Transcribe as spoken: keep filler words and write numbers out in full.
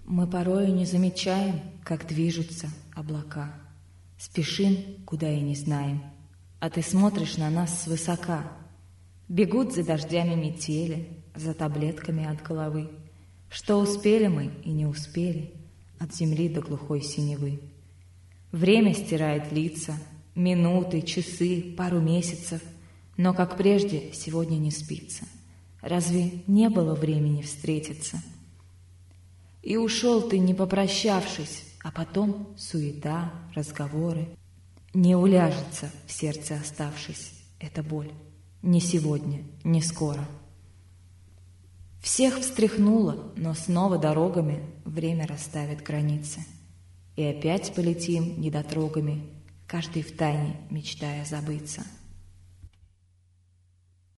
Мы порою не замечаем, как движутся облака. Спешим, куда и не знаем, а ты смотришь на нас свысока. Бегут за дождями метели, за таблетками от головы. Что успели мы и не успели, от земли до глухой синевы. Время стирает лица, минуты, часы, пару месяцев, но, как прежде, сегодня не спится. Разве не было времени встретиться? И ушел ты, не попрощавшись, а потом суета, разговоры. Не уляжется в сердце оставшись эта боль. Ни сегодня, ни скоро. Всех встряхнуло, но снова дорогами время расставит границы. И опять полетим недотрогами, каждый втайне мечтая забыться.